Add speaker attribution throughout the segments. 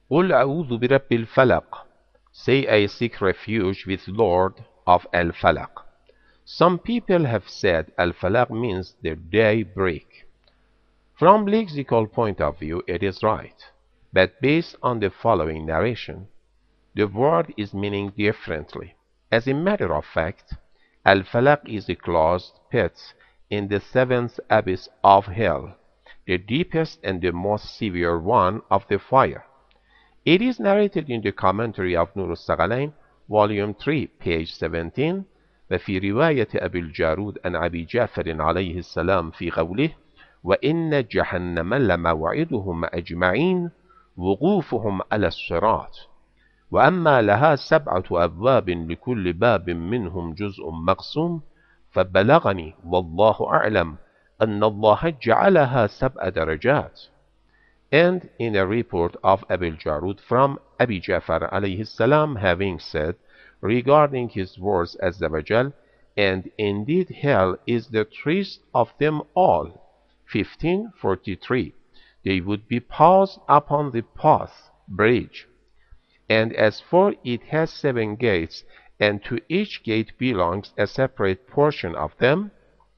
Speaker 1: قل أعوذ برب الفلق. Say I seek refuge with Lord of Al-Falaq. Some people have said Al-Falaq means the day break. From lexical point of view, it is right. But based on the following narration, the word is meaning differently. As a matter of fact, Al-Falaq is a closed pit in the seventh abyss of hell, the deepest and the most severe one of the fire. It is narrated in the commentary of Nur al-Saghalain, volume 3, page 17, وفي رواية أبي الجارود عن أبي جعفر عليه السلام في قوله وإن جهنم لموعدهم أجمعين وقوفهم على الصراط وأما لها 7 أبواب لكل باب منهم جزء مقسوم فبلغني والله أعلم أن الله جعلها 7 درجات. And in a report of Abu Jarud from Abi Ja'far alayhi salam having said regarding his words Azza wa Jal, and indeed hell is the least of them all. 1543. They would be paused upon the path, bridge. And as for it has 7 gates, and to each gate belongs a separate portion of them.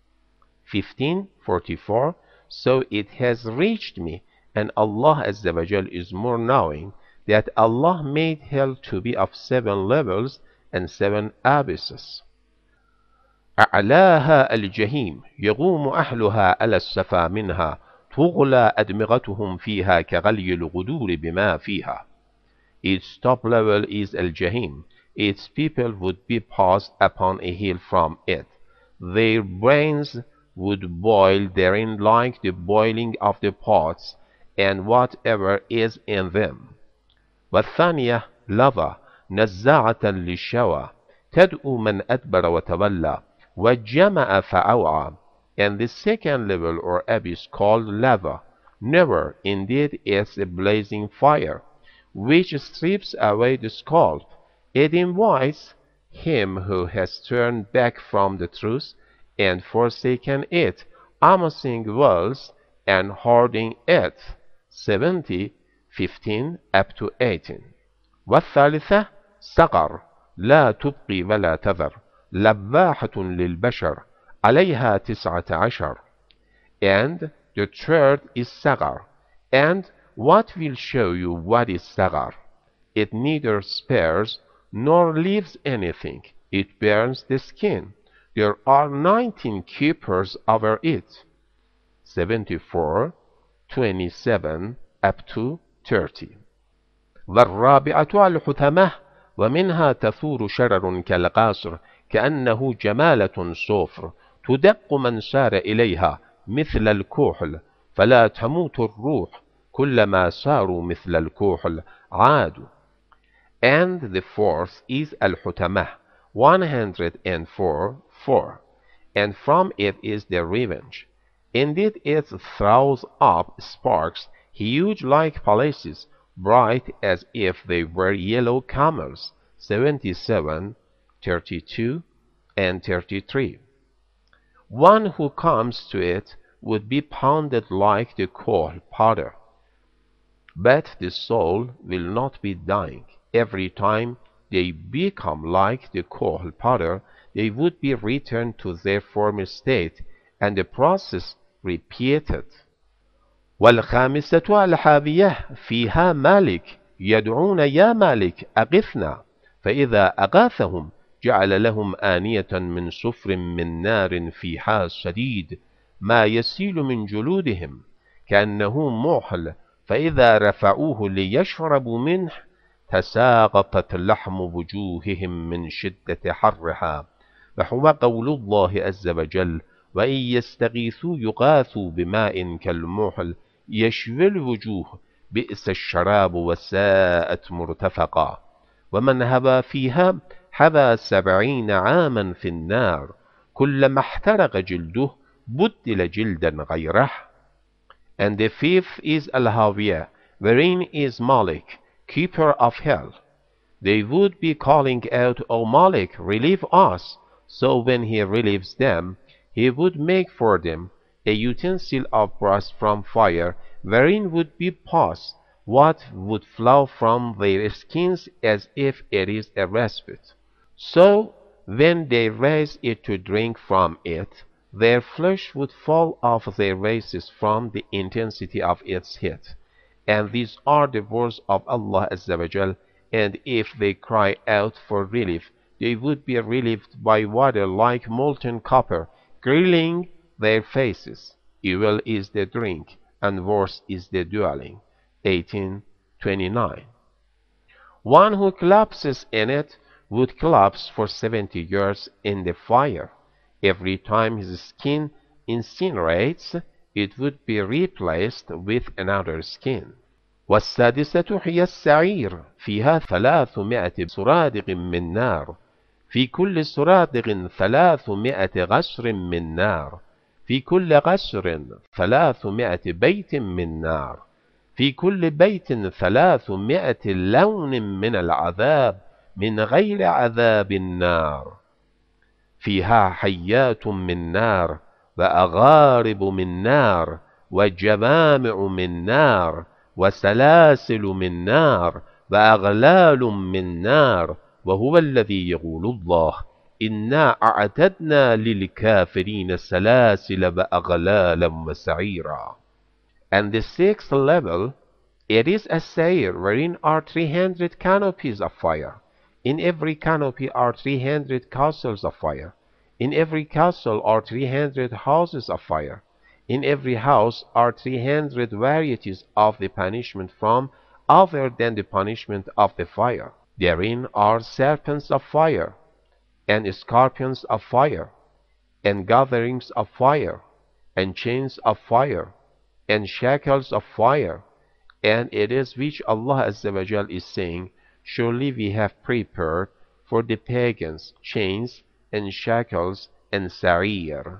Speaker 1: 1544. So it has reached me, and Allah Azza wa Jal is more knowing, that Allah made hell to be of 7 levels and 7 abysses. أعلاها الجحيم يقوم أهلها على السفا منها تغلى أدمغتهم فيها كغلي الغدور بما فيها. Its top level is Al-Jahim. Its people would be paused upon a hill from it. Their brains would boil therein like the boiling of the pots, and whatever is in them. والثانية lava نزاعة للشوى تدعو من أدبر وتولى وجمع فأوعى. And the second level or abyss called lava, never indeed is a blazing fire, which strips away the scalp. It invites him who has turned back from the truth and forsaken it, amassing wealth and hoarding it. 70, 15 up to 18. والثالثة سقر لا تبقي ولا تذر لباحة للبشر عليها 19. And the third is Sagar. And what will show you what is Sagar? It neither spares nor leaves anything. It burns the skin. There are 19 keepers over it. 74, 27 up to 30. والرابعة الحثمة ومنها تثور شرر كالقاصر كأنه جمالة صفر تدق من سار إليها مثل الكحل فلا تموت الروح كلما ساروا مثل الكحل عادوا. And the fourth is Al-Hutamah, 104, 4. And from it is the revenge. Indeed it throws up sparks, huge like palaces, bright as if they were yellow camels. 77, 32, and 33. One who comes to it would be pounded like the coal powder. But the soul will not be dying. Every time they become like the coal powder, they would be returned to their former state, and the process repeated. والخامسة الحاوية فيها مالك يدعون يا مالك أغثنا فإذا أغاثهم جعل لهم آنية من صفر من نار فيها صديد ما يسيل من جلودهم كأنه موحل فإذا رفعوه ليشربوا منه تساقطت لحم وجوههم من شدة حرها. وهو قول الله عز وجل وإن يستغيثوا يغاثوا بماء كالمحل يشوي الوجوه بئس الشراب وساءت مرتفقا. ومن هوى فيها هوى 70 عاما في النار كلما احترق جلده بدل جلدا غيره. And the fifth is Al-Hawiyah, wherein is Malik, keeper of hell. They would be calling out, O Malik, relieve us. So when he relieves them, he would make for them a utensil of brass from fire, wherein would be passed what would flow from their skins as if it is a respite. So when they raise it to drink from it, their flesh would fall off their faces from the intensity of its heat. And these are the words of Allah Azza wa Jal, and if they cry out for relief, they would be relieved by water like molten copper, grilling their faces. Evil is the drink, and worse is the dwelling. 1829. One who collapses in it would collapse for 70 years in the fire. Every time his skin incinerates, it would be replaced with another skin. والسادسة هي السعير فيها 300 سرادق من نار في كل سرادق 300 غشر من نار في كل غشر 300 بيت من نار في كل بيت 300 لون من العذاب من غير عذاب النار فيها حيات من نار وأغارب من نار وجمامع من نار وسلاسل من نار وأغلال من نار وهو الذي يقول الله إنا أعتدنا للكافرين سلاسل وأغلالا وسعيرا. And the sixth level, it is a sair wherein are 300 canopies of fire. In every canopy are 300 castles of fire. In every castle are 300 houses of fire. In every house are 300 varieties of the punishment from other than the punishment of the fire. Therein are serpents of fire, and scorpions of fire, and gatherings of fire, and chains of fire, and shackles of fire. And it is which Allah Azza wa Jal is saying, surely we have prepared for the pagans chains and shackles and sa'ir.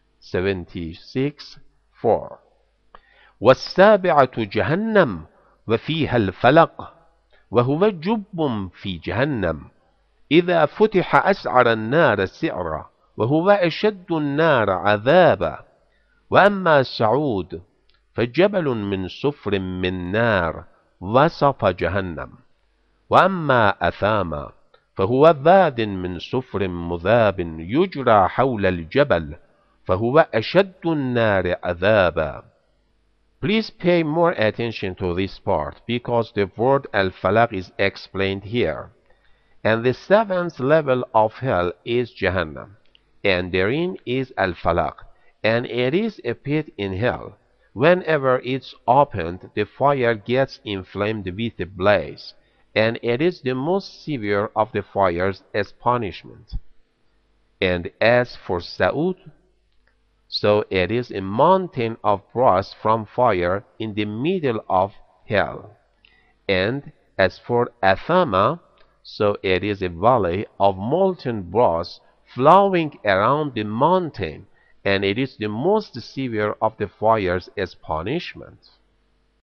Speaker 1: 76:4. والسابعة جهنم وفيها الفلق وهو جب في جهنم إذا فتح أسعر النار سعرا وهو أشد النار عذابا وأما سعود فجبل من صفر من نار وسط جهنم وأما أثاما فهو واد من صفر مذاب يجرى حول الجبل فهو أشد النار عذابا. Please pay more attention to this part because the word al-falaq is explained here. And the seventh level of hell is Jahannam, and therein is al-falaq, and it is a pit in hell. Whenever it's opened, the fire gets inflamed with a blaze, and it is the most severe of the fires as punishment. And as for Sa'ud, so it is a mountain of brass from fire in the middle of hell. And as for Athama, so it is a valley of molten brass flowing around the mountain, and it is the most severe of the fires as punishment.